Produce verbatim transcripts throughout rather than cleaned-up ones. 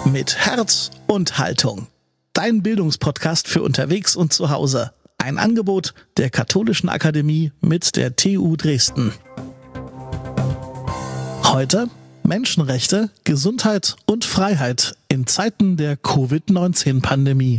Mit Herz und Haltung. Dein Bildungspodcast für unterwegs und zu Hause. Ein Angebot der Katholischen Akademie mit der T U Dresden. Heute Menschenrechte, Gesundheit und Freiheit in Zeiten der Covid neunzehn Pandemie.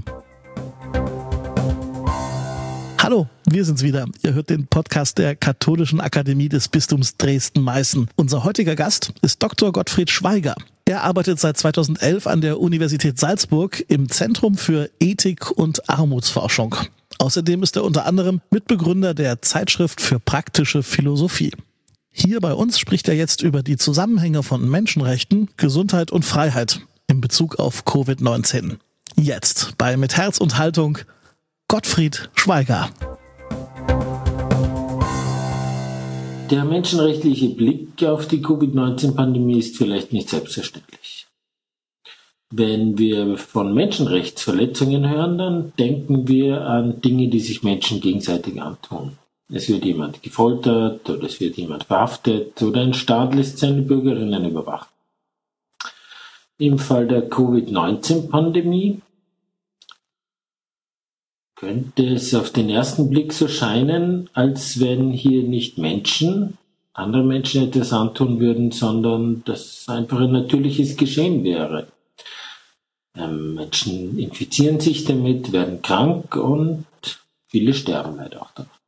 Hallo, wir sind's wieder. Ihr hört den Podcast der Katholischen Akademie des Bistums Dresden-Meißen. Unser heutiger Gast ist Doktor Gottfried Schweiger. Er arbeitet seit zweitausendelf an der Universität Salzburg im Zentrum für Ethik und Armutsforschung. Außerdem ist er unter anderem Mitbegründer der Zeitschrift für praktische Philosophie. Hier bei uns spricht er jetzt über die Zusammenhänge von Menschenrechten, Gesundheit und Freiheit in Bezug auf Covid neunzehn. Jetzt bei Mit Herz und Haltung Gottfried Schweiger. Der menschenrechtliche Blick auf die Covid neunzehn Pandemie ist vielleicht nicht selbstverständlich. Wenn wir von Menschenrechtsverletzungen hören, dann denken wir an Dinge, die sich Menschen gegenseitig antun. Es wird jemand gefoltert oder es wird jemand verhaftet oder ein Staat lässt seine Bürgerinnen überwachen. Im Fall der Covid neunzehn Pandemie könnte es auf den ersten Blick so scheinen, als wenn hier nicht Menschen, andere Menschen etwas antun würden, sondern dass einfach ein natürliches Geschehen wäre. Ähm, Menschen infizieren sich damit, werden krank und viele sterben leider auch daran.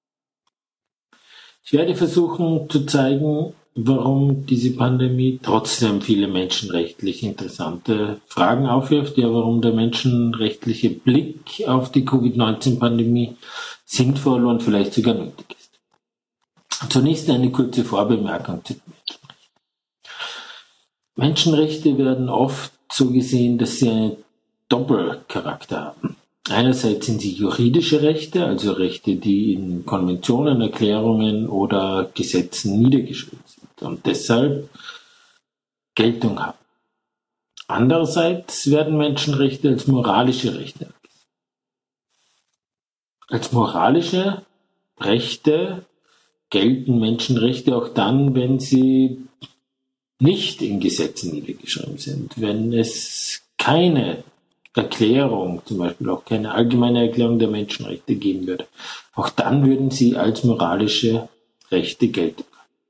Ich werde versuchen zu zeigen, warum diese Pandemie trotzdem viele menschenrechtlich interessante Fragen aufwirft, ja, warum der menschenrechtliche Blick auf die Covid neunzehn Pandemie sinnvoll und vielleicht sogar nötig ist. Zunächst eine kurze Vorbemerkung zu den Menschenrechten. Menschenrechte werden oft so gesehen, dass sie einen Doppelcharakter haben. Einerseits sind sie juridische Rechte, also Rechte, die in Konventionen, Erklärungen oder Gesetzen niedergeschrieben sind und deshalb Geltung haben. Andererseits werden Menschenrechte als moralische Rechte angesehen. Als moralische Rechte gelten Menschenrechte auch dann, wenn sie nicht in Gesetzen niedergeschrieben sind, wenn es keine Erklärung, zum Beispiel auch keine allgemeine Erklärung der Menschenrechte geben würde. Auch dann würden sie als moralische Rechte gelten.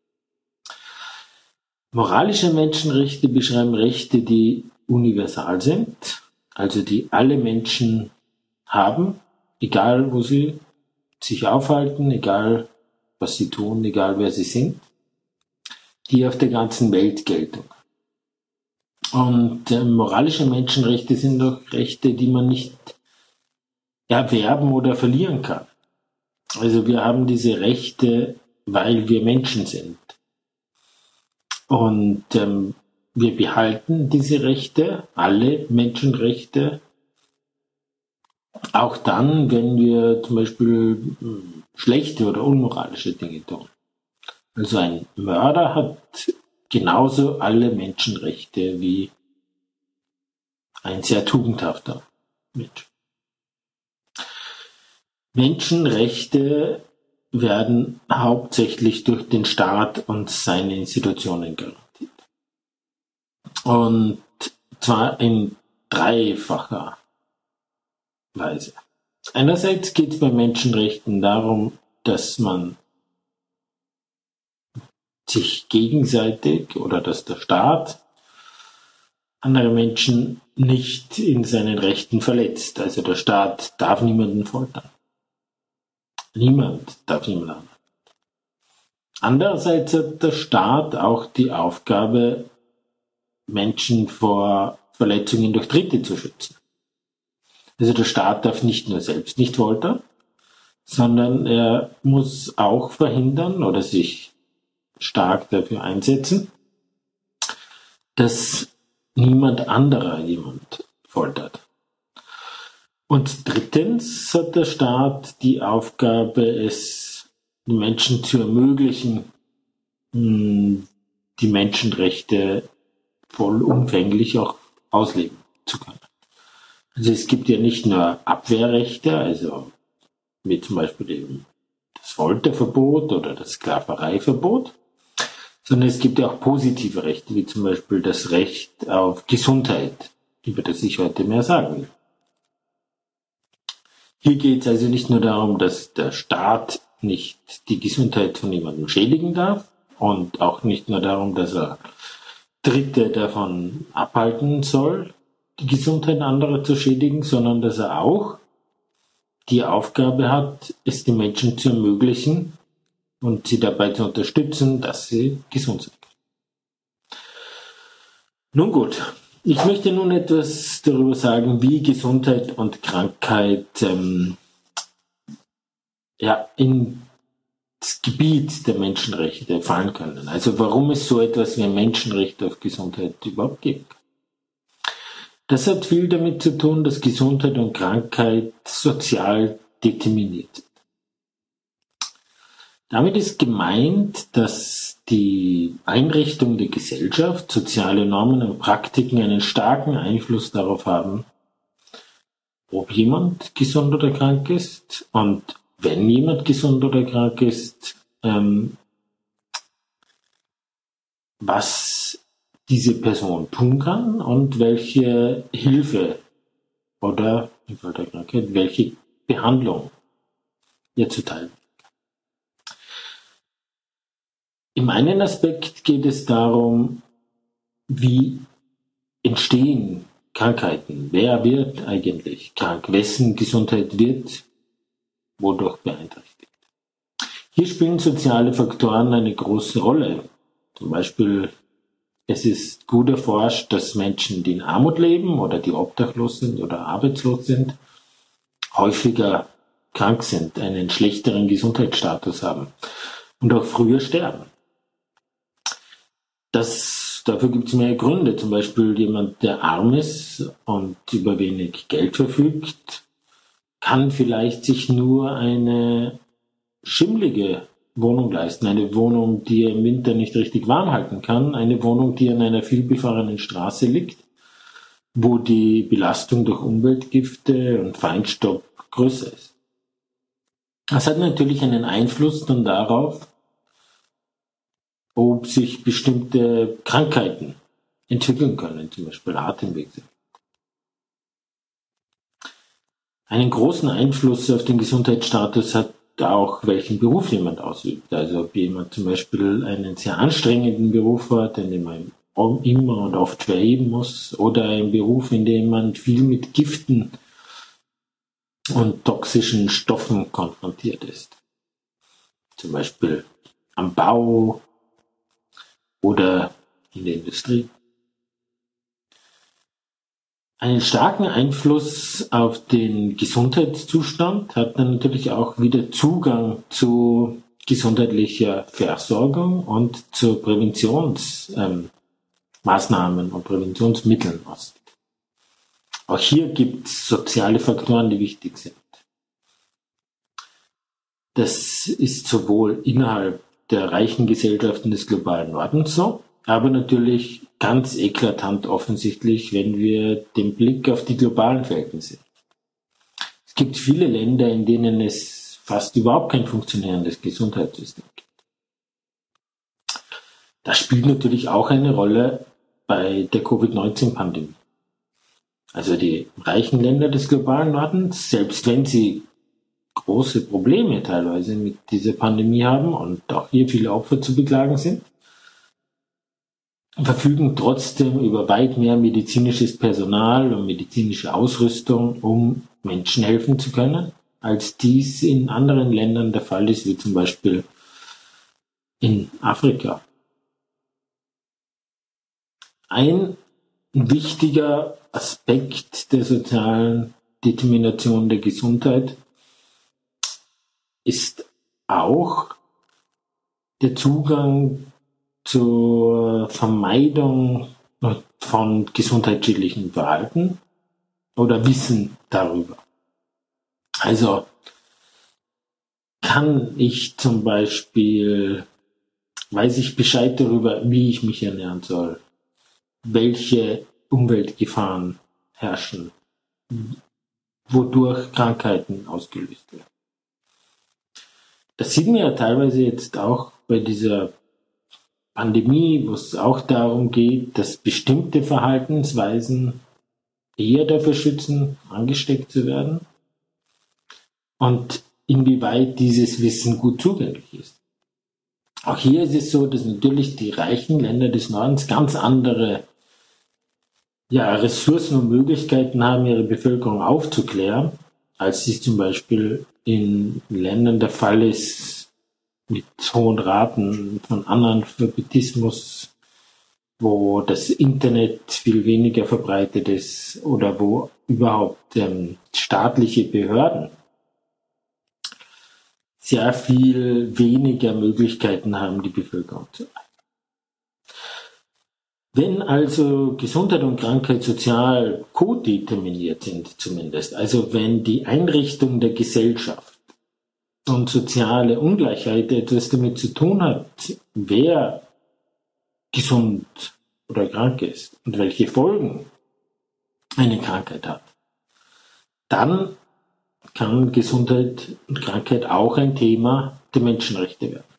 Moralische Menschenrechte beschreiben Rechte, die universal sind, also die alle Menschen haben, egal wo sie sich aufhalten, egal was sie tun, egal wer sie sind, die auf der ganzen Welt gelten. Und äh, moralische Menschenrechte sind auch Rechte, die man nicht erwerben oder verlieren kann. Also wir haben diese Rechte, weil wir Menschen sind. Und ähm, wir behalten diese Rechte, alle Menschenrechte, auch dann, wenn wir zum Beispiel mh, schlechte oder unmoralische Dinge tun. Also ein Mörder hat genauso alle Menschenrechte wie ein sehr tugendhafter Mensch. Menschenrechte werden hauptsächlich durch den Staat und seine Institutionen garantiert. Und zwar in dreifacher Weise. Einerseits geht es bei Menschenrechten darum, dass man sich gegenseitig oder dass der Staat andere Menschen nicht in seinen Rechten verletzt. Also der Staat darf niemanden foltern. Niemand darf niemanden foltern. Andererseits hat der Staat auch die Aufgabe, Menschen vor Verletzungen durch Dritte zu schützen. Also der Staat darf nicht nur selbst nicht foltern, sondern er muss auch verhindern oder sich stark dafür einsetzen, dass niemand anderer jemand foltert. Und drittens hat der Staat die Aufgabe, es den Menschen zu ermöglichen, die Menschenrechte vollumfänglich auch ausleben zu können. Also es gibt ja nicht nur Abwehrrechte, also wie zum Beispiel eben das Folterverbot oder das Sklavereiverbot, sondern es gibt ja auch positive Rechte, wie zum Beispiel das Recht auf Gesundheit, über das ich heute mehr sagen will. Hier geht es also nicht nur darum, dass der Staat nicht die Gesundheit von jemandem schädigen darf und auch nicht nur darum, dass er Dritte davon abhalten soll, die Gesundheit anderer zu schädigen, sondern dass er auch die Aufgabe hat, es den Menschen zu ermöglichen und sie dabei zu unterstützen, dass sie gesund sind. Nun gut, ich möchte nun etwas darüber sagen, wie Gesundheit und Krankheit ähm, ja, ins Gebiet der Menschenrechte fallen können. Also warum es so etwas wie ein Menschenrecht auf Gesundheit überhaupt gibt. Das hat viel damit zu tun, dass Gesundheit und Krankheit sozial determiniert sind. Damit ist gemeint, dass die Einrichtung der Gesellschaft, soziale Normen und Praktiken einen starken Einfluss darauf haben, ob jemand gesund oder krank ist und wenn jemand gesund oder krank ist, ähm, was diese Person tun kann und welche Hilfe oder im Fall der Krankheit, welche Behandlung ihr zuteil. Im einen Aspekt geht es darum, wie entstehen Krankheiten, wer wird eigentlich krank, wessen Gesundheit wird wodurch beeinträchtigt. Hier spielen soziale Faktoren eine große Rolle. Zum Beispiel, es ist gut erforscht, dass Menschen, die in Armut leben oder die obdachlos sind oder arbeitslos sind, häufiger krank sind, einen schlechteren Gesundheitsstatus haben und auch früher sterben. Das, dafür gibt es mehr Gründe. Zum Beispiel jemand, der arm ist und über wenig Geld verfügt, kann vielleicht sich nur eine schimmlige Wohnung leisten. Eine Wohnung, die er im Winter nicht richtig warm halten kann. Eine Wohnung, die an einer vielbefahrenen Straße liegt, wo die Belastung durch Umweltgifte und Feinstaub größer ist. Das hat natürlich einen Einfluss dann darauf, ob sich bestimmte Krankheiten entwickeln können, zum Beispiel Atemwegsinfektionen. Einen großen Einfluss auf den Gesundheitsstatus hat auch, welchen Beruf jemand ausübt. Also ob jemand zum Beispiel einen sehr anstrengenden Beruf hat, in dem man immer und oft verheben muss, oder einen Beruf, in dem man viel mit Giften und toxischen Stoffen konfrontiert ist. Zum Beispiel am Bau oder in der Industrie. Einen starken Einfluss auf den Gesundheitszustand hat dann natürlich auch wieder Zugang zu gesundheitlicher Versorgung und zu Präventionsmaßnahmen ähm, und Präventionsmitteln aussieht. Auch hier gibt es soziale Faktoren, die wichtig sind. Das ist sowohl innerhalb der reichen Gesellschaften des globalen Nordens so, aber natürlich ganz eklatant offensichtlich, wenn wir den Blick auf die globalen Verhältnisse sehen. Es gibt viele Länder, in denen es fast überhaupt kein funktionierendes Gesundheitssystem gibt. Das spielt natürlich auch eine Rolle bei der Covid neunzehn Pandemie. Also die reichen Länder des globalen Nordens, selbst wenn sie große Probleme teilweise mit dieser Pandemie haben und auch hier viele Opfer zu beklagen sind, verfügen trotzdem über weit mehr medizinisches Personal und medizinische Ausrüstung, um Menschen helfen zu können, als dies in anderen Ländern der Fall ist, wie zum Beispiel in Afrika. Ein wichtiger Aspekt der sozialen Determination der Gesundheit ist auch der Zugang zur Vermeidung von gesundheitsschädlichen Verhalten oder Wissen darüber. Also kann ich zum Beispiel, weiß ich Bescheid darüber, wie ich mich ernähren soll, welche Umweltgefahren herrschen, wodurch Krankheiten ausgelöst werden. Das sieht man ja teilweise jetzt auch bei dieser Pandemie, wo es auch darum geht, dass bestimmte Verhaltensweisen eher davor schützen, angesteckt zu werden und inwieweit dieses Wissen gut zugänglich ist. Auch hier ist es so, dass natürlich die reichen Länder des Nordens ganz andere ja, Ressourcen und Möglichkeiten haben, ihre Bevölkerung aufzuklären, als dies zum Beispiel in Ländern der Fall ist mit hohen Raten von Analphabetismus, wo das Internet viel weniger verbreitet ist oder wo überhaupt ähm, staatliche Behörden sehr viel weniger Möglichkeiten haben, die Bevölkerung zu erreichen. Wenn also Gesundheit und Krankheit sozial kodeterminiert sind zumindest, also wenn die Einrichtung der Gesellschaft und soziale Ungleichheit etwas damit zu tun hat, wer gesund oder krank ist und welche Folgen eine Krankheit hat, dann kann Gesundheit und Krankheit auch ein Thema der Menschenrechte werden.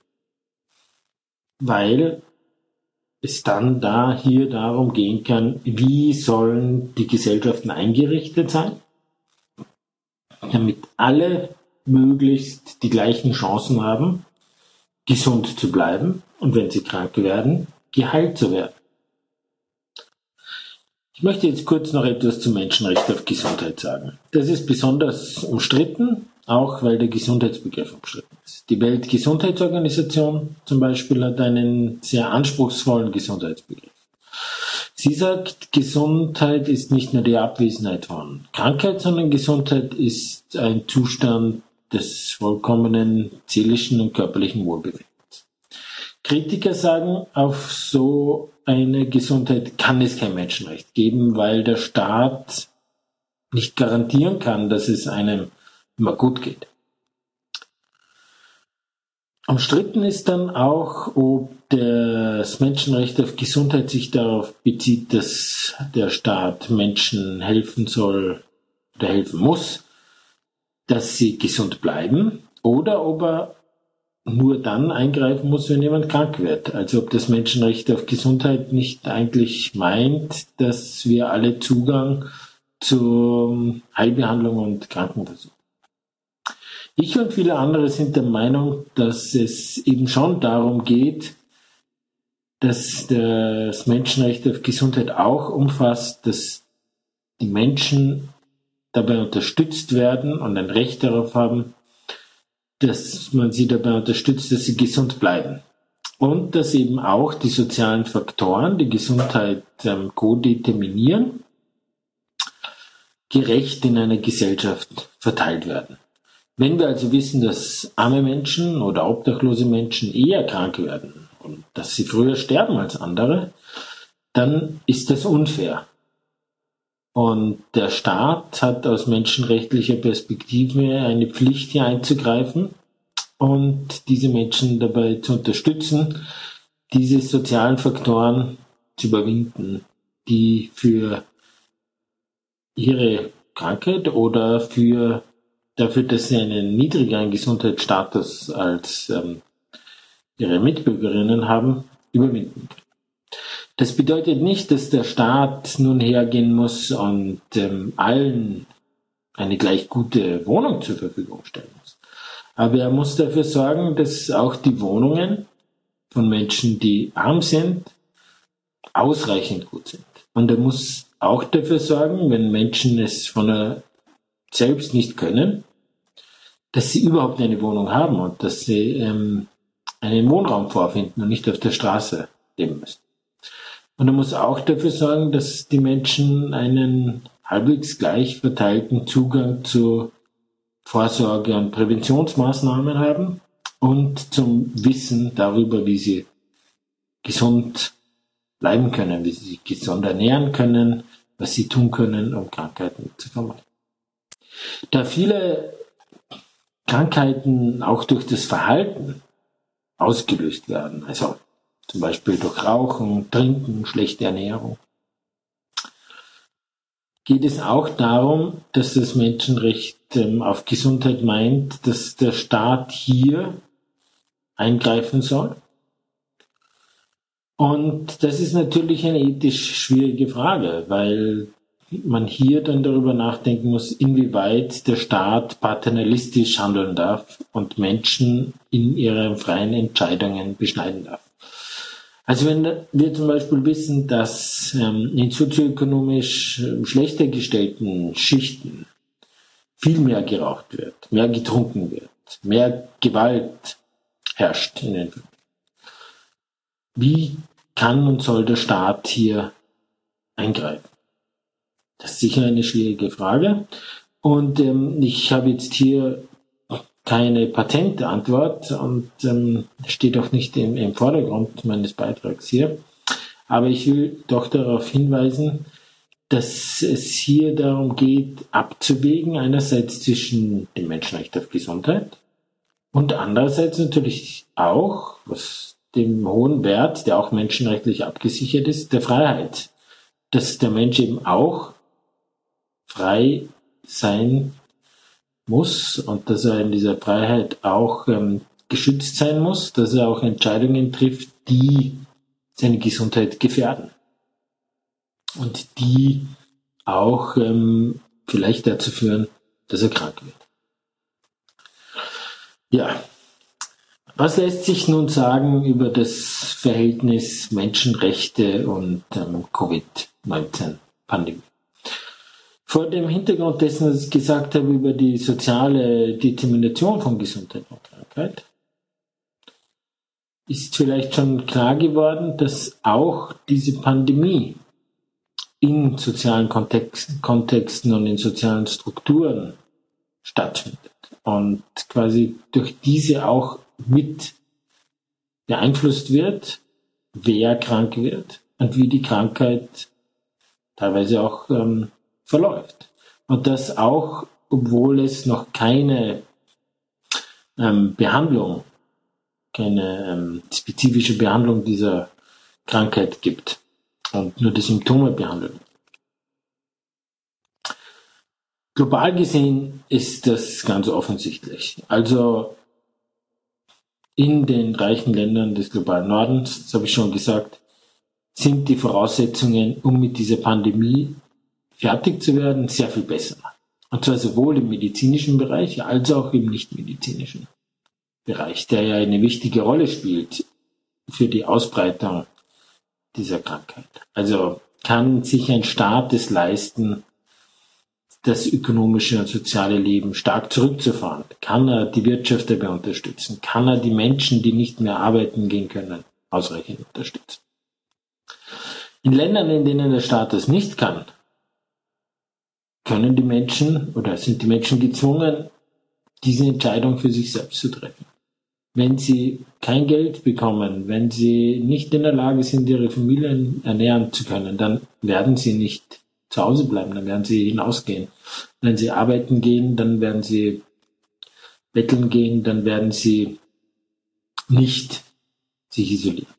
Weil es dann da hier darum gehen kann, wie sollen die Gesellschaften eingerichtet sein, damit alle möglichst die gleichen Chancen haben, gesund zu bleiben und wenn sie krank werden, geheilt zu werden. Ich möchte jetzt kurz noch etwas zum Menschenrecht auf Gesundheit sagen. Das ist besonders umstritten, auch weil der Gesundheitsbegriff umstritten ist. Die Weltgesundheitsorganisation zum Beispiel hat einen sehr anspruchsvollen Gesundheitsbegriff. Sie sagt, Gesundheit ist nicht nur die Abwesenheit von Krankheit, sondern Gesundheit ist ein Zustand des vollkommenen seelischen und körperlichen Wohlbefindens. Kritiker sagen, auf so eine Gesundheit kann es kein Menschenrecht geben, weil der Staat nicht garantieren kann, dass es einem immer gut geht. Umstritten ist dann auch, ob das Menschenrecht auf Gesundheit sich darauf bezieht, dass der Staat Menschen helfen soll oder helfen muss, dass sie gesund bleiben, oder ob er nur dann eingreifen muss, wenn jemand krank wird. Also ob das Menschenrecht auf Gesundheit nicht eigentlich meint, dass wir alle Zugang zur Heilbehandlung und Krankenversorgung. Ich und viele andere sind der Meinung, dass es eben schon darum geht, dass das Menschenrecht auf Gesundheit auch umfasst, dass die Menschen dabei unterstützt werden und ein Recht darauf haben, dass man sie dabei unterstützt, dass sie gesund bleiben. Und dass eben auch die sozialen Faktoren, die Gesundheit ähm, kodeterminieren, gerecht in einer Gesellschaft verteilt werden. Wenn wir also wissen, dass arme Menschen oder obdachlose Menschen eher krank werden und dass sie früher sterben als andere, dann ist das unfair. Und der Staat hat aus menschenrechtlicher Perspektive eine Pflicht, hier einzugreifen und diese Menschen dabei zu unterstützen, diese sozialen Faktoren zu überwinden, die für ihre Krankheit oder für dafür, dass sie einen niedrigeren Gesundheitsstatus als ähm, ihre Mitbürgerinnen haben, überwinden können. Das bedeutet nicht, dass der Staat nun hergehen muss und ähm, allen eine gleich gute Wohnung zur Verfügung stellen muss. Aber er muss dafür sorgen, dass auch die Wohnungen von Menschen, die arm sind, ausreichend gut sind. Und er muss auch dafür sorgen, wenn Menschen es von er selbst nicht können, dass sie überhaupt eine Wohnung haben und dass sie ähm, einen Wohnraum vorfinden und nicht auf der Straße leben müssen. Und er muss auch dafür sorgen, dass die Menschen einen halbwegs gleich verteilten Zugang zu Vorsorge- und Präventionsmaßnahmen haben und zum Wissen darüber, wie sie gesund bleiben können, wie sie sich gesund ernähren können, was sie tun können, um Krankheiten zu vermeiden. Da viele Krankheiten auch durch das Verhalten ausgelöst werden, also zum Beispiel durch Rauchen, Trinken, schlechte Ernährung, geht es auch darum, dass das Menschenrecht ähm, auf Gesundheit meint, dass der Staat hier eingreifen soll. Und das ist natürlich eine ethisch schwierige Frage, weil man hier dann darüber nachdenken muss, inwieweit der Staat paternalistisch handeln darf und Menschen in ihren freien Entscheidungen beschneiden darf. Also wenn wir zum Beispiel wissen, dass ähm, in sozioökonomisch schlechter gestellten Schichten viel mehr geraucht wird, mehr getrunken wird, mehr Gewalt herrscht in den Familien. Wie kann und soll der Staat hier eingreifen? Das ist sicher eine schwierige Frage. Und ähm, ich habe jetzt hier keine patente Antwort und ähm, steht auch nicht im, im Vordergrund meines Beitrags hier. Aber ich will doch darauf hinweisen, dass es hier darum geht, abzuwägen, einerseits zwischen dem Menschenrecht auf Gesundheit und andererseits natürlich auch, was dem hohen Wert, der auch menschenrechtlich abgesichert ist, der Freiheit. Dass der Mensch eben auch frei sein muss und dass er in dieser Freiheit auch ähm, geschützt sein muss, dass er auch Entscheidungen trifft, die seine Gesundheit gefährden und die auch ähm, vielleicht dazu führen, dass er krank wird. Ja, was lässt sich nun sagen über das Verhältnis Menschenrechte und ähm, Covid neunzehn Pandemie? Vor dem Hintergrund dessen, was ich gesagt habe über die soziale Determination von Gesundheit und Krankheit, ist vielleicht schon klar geworden, dass auch diese Pandemie in sozialen Kontext, Kontexten und in sozialen Strukturen stattfindet und quasi durch diese auch mit beeinflusst wird, wer krank wird und wie die Krankheit teilweise auch ähm, verläuft. Und das auch, obwohl es noch keine ähm, Behandlung, keine ähm, spezifische Behandlung dieser Krankheit gibt und nur die Symptome behandeln. Global gesehen ist das ganz offensichtlich. Also in den reichen Ländern des globalen Nordens, das habe ich schon gesagt, sind die Voraussetzungen, um mit dieser Pandemie fertig zu werden, sehr viel besser. Und zwar sowohl im medizinischen Bereich als auch im nichtmedizinischen Bereich, der ja eine wichtige Rolle spielt für die Ausbreitung dieser Krankheit. Also kann sich ein Staat es leisten, das ökonomische und soziale Leben stark zurückzufahren? Kann er die Wirtschaft dabei unterstützen? Kann er die Menschen, die nicht mehr arbeiten gehen können, ausreichend unterstützen? In Ländern, in denen der Staat das nicht kann, können die Menschen oder sind die Menschen gezwungen, diese Entscheidung für sich selbst zu treffen. Wenn sie kein Geld bekommen, wenn sie nicht in der Lage sind, ihre Familien ernähren zu können, dann werden sie nicht zu Hause bleiben, dann werden sie hinausgehen. Wenn sie arbeiten gehen, dann werden sie betteln gehen, dann werden sie nicht sich isolieren.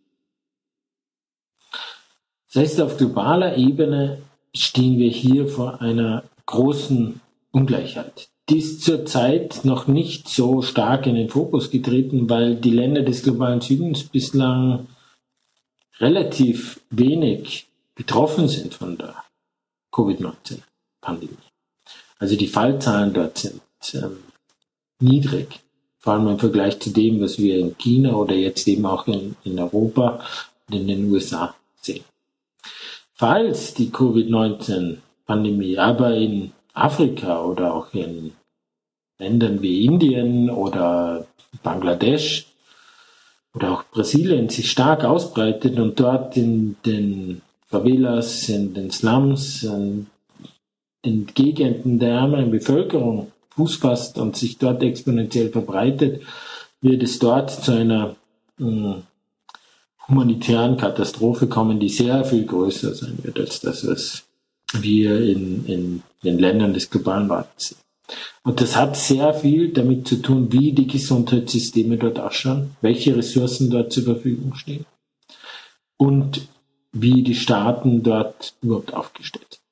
Das heißt, auf globaler Ebene stehen wir hier vor einer großen Ungleichheit. Die ist zurzeit noch nicht so stark in den Fokus getreten, weil die Länder des globalen Südens bislang relativ wenig betroffen sind von der Covid neunzehn Pandemie. Also die Fallzahlen dort sind ähm, niedrig, vor allem im Vergleich zu dem, was wir in China oder jetzt eben auch in, in Europa und in den U S A sehen. Falls die Covid neunzehn Pandemie aber in Afrika oder auch in Ländern wie Indien oder Bangladesch oder auch Brasilien sich stark ausbreitet und dort in den Favelas, in den Slums, in den Gegenden der ärmeren Bevölkerung Fuß fasst und sich dort exponentiell verbreitet, wird es dort zu einer mh, humanitären Katastrophe kommen, die sehr viel größer sein wird als das, was wir in, in den Ländern des globalen Nordens sehen. Und das hat sehr viel damit zu tun, wie die Gesundheitssysteme dort ausschauen, welche Ressourcen dort zur Verfügung stehen und wie die Staaten dort überhaupt aufgestellt sind.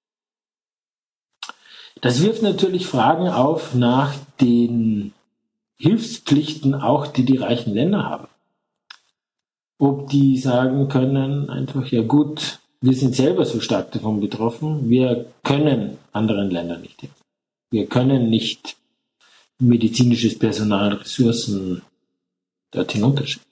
Das wirft natürlich Fragen auf nach den Hilfspflichten auch, die die reichen Länder haben. Ob die sagen können, einfach, ja gut, wir sind selber so stark davon betroffen, wir können anderen Ländern nicht helfen. Wir können nicht medizinisches Personal, Ressourcen dort hinunterschicken.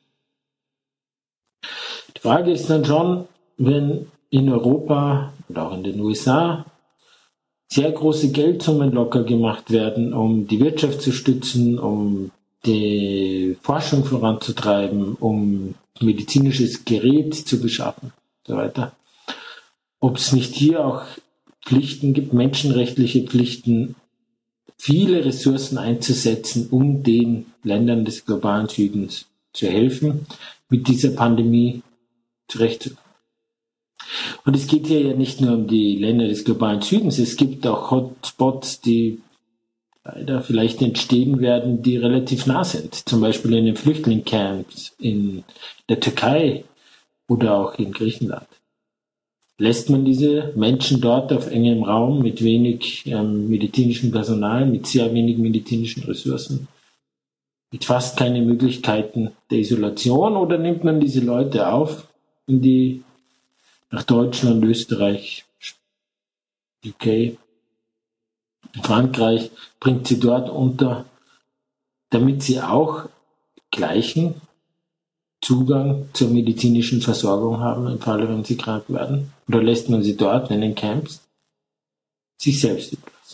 Die Frage ist dann schon, wenn in Europa oder auch in den U S A sehr große Geldsummen locker gemacht werden, um die Wirtschaft zu stützen, um die Forschung voranzutreiben, um medizinisches Gerät zu beschaffen und so weiter. Ob es nicht hier auch Pflichten gibt, menschenrechtliche Pflichten, viele Ressourcen einzusetzen, um den Ländern des globalen Südens zu helfen, mit dieser Pandemie zurechtzukommen. Und es geht hier ja nicht nur um die Länder des globalen Südens, es gibt auch Hotspots, die leider vielleicht entstehen werden, die relativ nah sind. Zum Beispiel in den Flüchtlingscamps in der Türkei oder auch in Griechenland. Lässt man diese Menschen dort auf engem Raum mit wenig ähm, medizinischem Personal, mit sehr wenig medizinischen Ressourcen, mit fast keine Möglichkeiten der Isolation, oder nimmt man diese Leute auf in die nach Deutschland, Österreich, U K, Frankreich, bringt sie dort unter, damit sie auch gleichen Zugang zur medizinischen Versorgung haben, im Falle, wenn sie krank werden? Oder lässt man sie dort in den Camps sich selbst überlassen?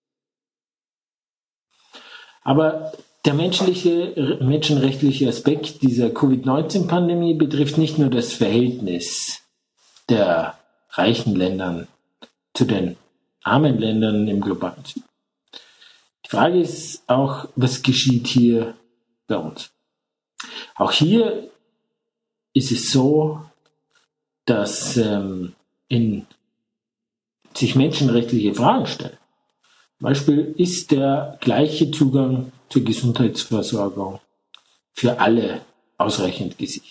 Aber der menschliche, menschenrechtliche Aspekt dieser Covid neunzehn Pandemie betrifft nicht nur das Verhältnis der reichen Ländern zu den armen Ländern im globalen Süden. Die Frage ist auch, was geschieht hier bei uns? Auch hier ist es so, dass ähm, in sich menschenrechtliche Fragen stellen. Zum Beispiel, ist der gleiche Zugang zur Gesundheitsversorgung für alle ausreichend gesichert?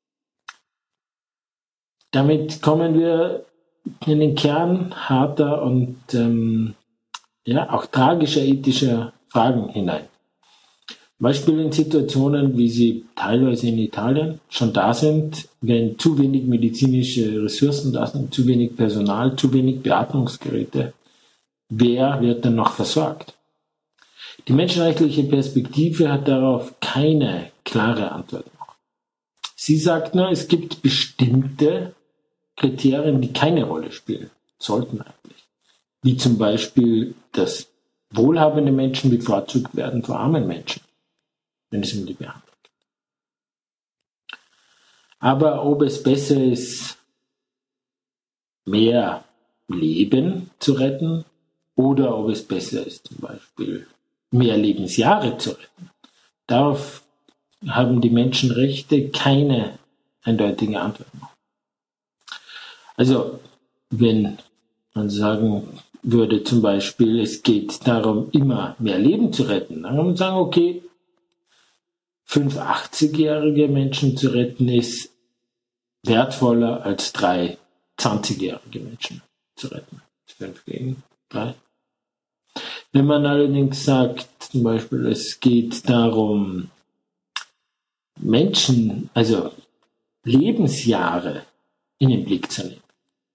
Damit kommen wir in den Kern harter und ähm, ja, auch tragischer ethischer Fragen hinein. Zum Beispiel in Situationen, wie sie teilweise in Italien schon da sind, wenn zu wenig medizinische Ressourcen da sind, zu wenig Personal, zu wenig Beatmungsgeräte. Wer wird dann noch versorgt? Die menschenrechtliche Perspektive hat darauf keine klare Antwort noch. Sie sagt nur, es gibt bestimmte Kriterien, die keine Rolle spielen sollten eigentlich. Wie zum Beispiel, dass wohlhabende Menschen bevorzugt werden vor armen Menschen, wenn es um die Behandlung geht. Aber ob es besser ist, mehr Leben zu retten, oder ob es besser ist, zum Beispiel mehr Lebensjahre zu retten, darauf haben die Menschenrechte keine eindeutige Antwort. Also, wenn man sagen würde, zum Beispiel, es geht darum, immer mehr Leben zu retten, dann kann man sagen, okay, fünf achtzigjährige Menschen zu retten ist wertvoller als drei zwanzigjährige Menschen zu retten. Fünf gegen drei. Wenn man allerdings sagt, zum Beispiel, es geht darum, Menschen, also Lebensjahre in den Blick zu nehmen,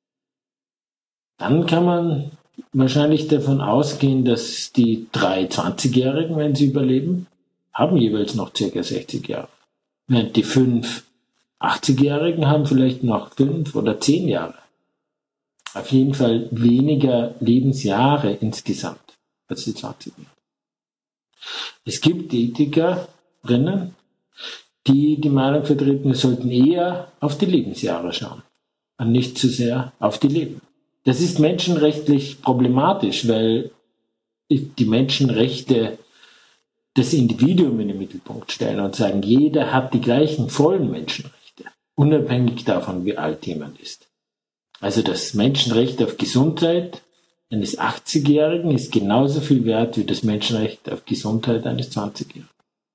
dann kann man wahrscheinlich davon ausgehen, dass die drei zwanzigjährigen, wenn sie überleben, haben jeweils noch circa sechzig Jahre. Während die fünf achtzigjährigen haben vielleicht noch fünf oder zehn Jahre. Auf jeden Fall weniger Lebensjahre insgesamt als die zwanzigjährigen. Es gibt Ethikerinnen, die die Meinung vertreten, wir sollten eher auf die Lebensjahre schauen und nicht zu sehr auf die Leben. Das ist menschenrechtlich problematisch, weil die Menschenrechte das Individuum in den Mittelpunkt stellen und sagen, jeder hat die gleichen vollen Menschenrechte, unabhängig davon, wie alt jemand ist. Also das Menschenrecht auf Gesundheit eines achtzigjährigen ist genauso viel wert wie das Menschenrecht auf Gesundheit eines zwanzigjährigen.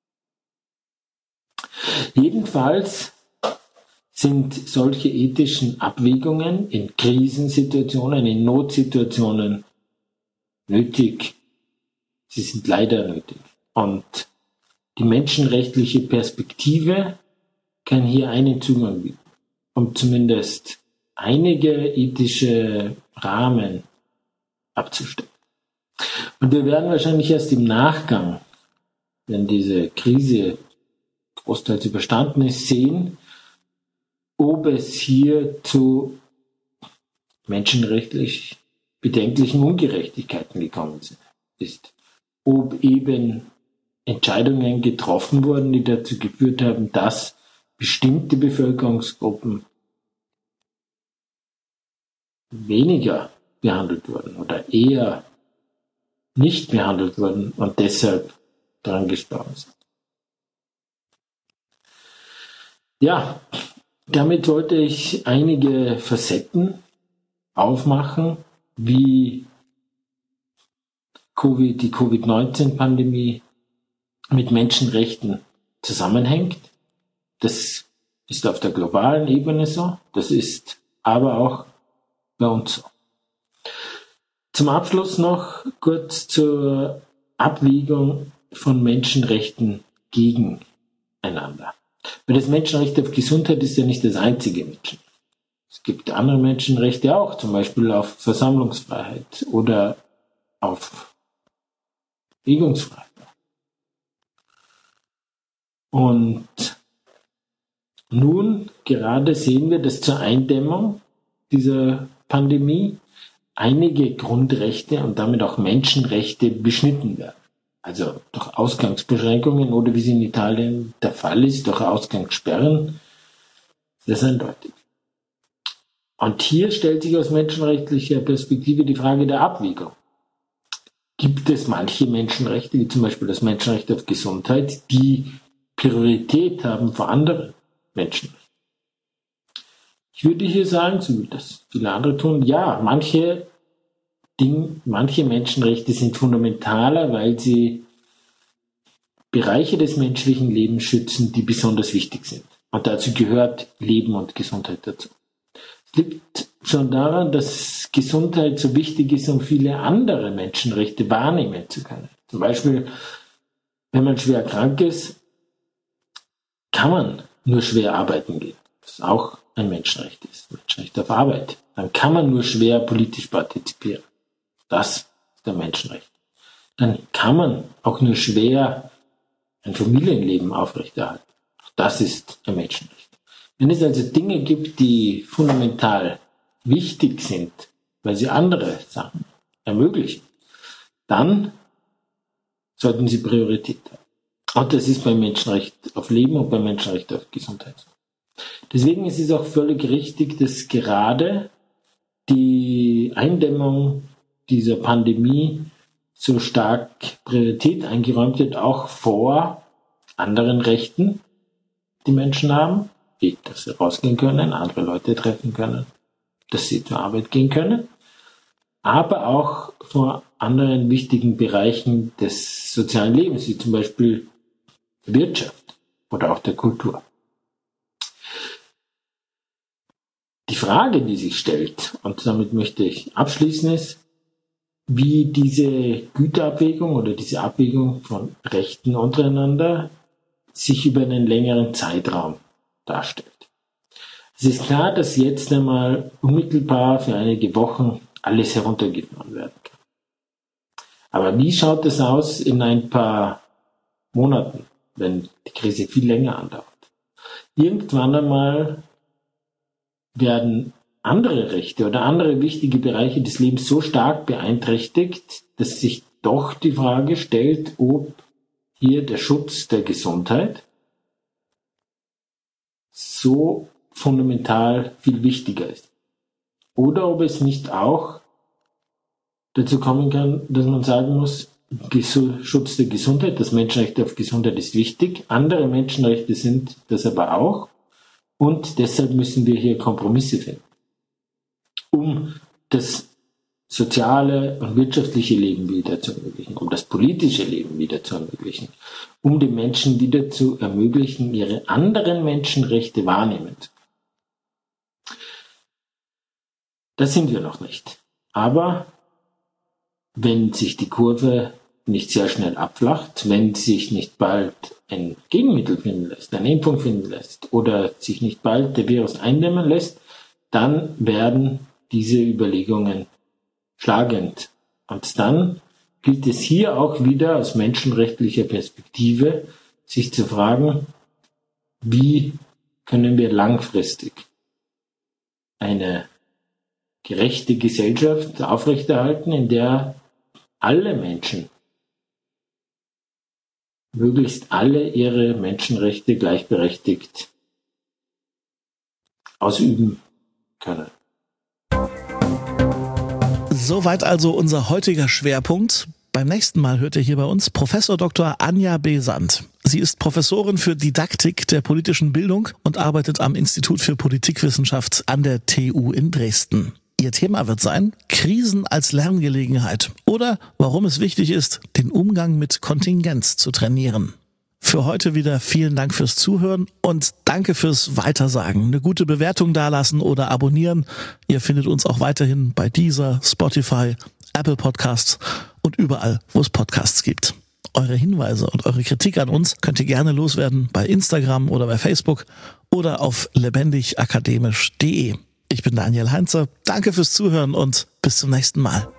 Jedenfalls sind solche ethischen Abwägungen in Krisensituationen, in Notsituationen nötig. Sie sind leider nötig. Und die menschenrechtliche Perspektive kann hier einen Zugang bieten, um zumindest einige ethische Rahmen abzustecken. Und wir werden wahrscheinlich erst im Nachgang, wenn diese Krise großteils überstanden ist, sehen, ob es hier zu menschenrechtlich bedenklichen Ungerechtigkeiten gekommen ist. Ob eben Entscheidungen getroffen wurden, die dazu geführt haben, dass bestimmte Bevölkerungsgruppen weniger behandelt wurden oder eher nicht behandelt wurden und deshalb daran gestorben sind. Ja, damit wollte ich einige Facetten aufmachen, wie Covid, die Covid neunzehn Pandemie mit Menschenrechten zusammenhängt. Das ist auf der globalen Ebene so, das ist aber auch bei uns so. Zum Abschluss noch kurz zur Abwägung von Menschenrechten gegeneinander. Weil das Menschenrecht auf Gesundheit ist ja nicht das einzige Menschenrecht. Es gibt andere Menschenrechte auch, zum Beispiel auf Versammlungsfreiheit oder auf Bewegungsfreiheit. Und nun gerade sehen wir, dass zur Eindämmung dieser Pandemie einige Grundrechte und damit auch Menschenrechte beschnitten werden. Also durch Ausgangsbeschränkungen oder wie es in Italien der Fall ist, durch Ausgangssperren. Das ist eindeutig. Und hier stellt sich aus menschenrechtlicher Perspektive die Frage der Abwägung. Gibt es manche Menschenrechte, wie zum Beispiel das Menschenrecht auf Gesundheit, die Priorität haben vor anderen Menschenrechten? Ich würde hier sagen, so wie das viele andere tun, ja, manche Dinge, manche Menschenrechte sind fundamentaler, weil sie Bereiche des menschlichen Lebens schützen, die besonders wichtig sind. Und dazu gehört Leben und Gesundheit dazu. Es liegt schon daran, dass Gesundheit so wichtig ist, um viele andere Menschenrechte wahrnehmen zu können. Zum Beispiel, wenn man schwer krank ist, kann man nur schwer arbeiten gehen. Das ist auch ein Menschenrecht ist, Menschenrecht auf Arbeit. Dann kann man nur schwer politisch partizipieren. Das ist ein Menschenrecht. Dann kann man auch nur schwer ein Familienleben aufrechterhalten. Das ist ein Menschenrecht. Wenn es also Dinge gibt, die fundamental wichtig sind, weil sie andere Sachen ermöglichen, dann sollten sie Priorität haben. Und das ist beim Menschenrecht auf Leben und beim Menschenrecht auf Gesundheit so. Deswegen ist es auch völlig richtig, dass gerade die Eindämmung dieser Pandemie so stark Priorität eingeräumt wird, auch vor anderen Rechten, die Menschen haben, wie dass sie rausgehen können, andere Leute treffen können, dass sie zur Arbeit gehen können, aber auch vor anderen wichtigen Bereichen des sozialen Lebens, wie zum Beispiel der Wirtschaft oder auch der Kultur. Die Frage, die sich stellt, und damit möchte ich abschließen, ist, wie diese Güterabwägung oder diese Abwägung von Rechten untereinander sich über einen längeren Zeitraum darstellt. Es ist klar, dass jetzt einmal unmittelbar für einige Wochen alles heruntergefahren werden kann. Aber wie schaut es aus in ein paar Monaten, wenn die Krise viel länger andauert? Irgendwann einmal werden andere Rechte oder andere wichtige Bereiche des Lebens so stark beeinträchtigt, dass sich doch die Frage stellt, ob hier der Schutz der Gesundheit so fundamental viel wichtiger ist. Oder ob es nicht auch dazu kommen kann, dass man sagen muss, Schutz der Gesundheit, das Menschenrecht auf Gesundheit ist wichtig, andere Menschenrechte sind das aber auch und deshalb müssen wir hier Kompromisse finden, um das soziale und wirtschaftliche Leben wieder zu ermöglichen, um das politische Leben wieder zu ermöglichen, um den Menschen wieder zu ermöglichen, ihre anderen Menschenrechte wahrnehmen zu können. Das sind wir noch nicht. Aber wenn sich die Kurve nicht sehr schnell abflacht, wenn sich nicht bald ein Gegenmittel finden lässt, eine Impfung finden lässt oder sich nicht bald der Virus eindämmen lässt, dann werden diese Überlegungen schlagend. Und dann gilt es hier auch wieder aus menschenrechtlicher Perspektive, sich zu fragen, wie können wir langfristig eine gerechte Gesellschaft aufrechterhalten, in der alle Menschen, möglichst alle ihre Menschenrechte gleichberechtigt ausüben können. Soweit also unser heutiger Schwerpunkt. Beim nächsten Mal hört ihr hier bei uns Professor Doktor Anja Besant. Sie ist Professorin für Didaktik der politischen Bildung und arbeitet am Institut für Politikwissenschaft an der T U in Dresden. Ihr Thema wird sein Krisen als Lerngelegenheit oder warum es wichtig ist, den Umgang mit Kontingenz zu trainieren. Für heute wieder vielen Dank fürs Zuhören und danke fürs Weitersagen. Eine gute Bewertung dalassen oder abonnieren. Ihr findet uns auch weiterhin bei Deezer, Spotify, Apple Podcasts und überall, wo es Podcasts gibt. Eure Hinweise und eure Kritik an uns könnt ihr gerne loswerden bei Instagram oder bei Facebook oder auf lebendigakademisch punkt de. Ich bin Daniel Heinze. Danke fürs Zuhören und bis zum nächsten Mal.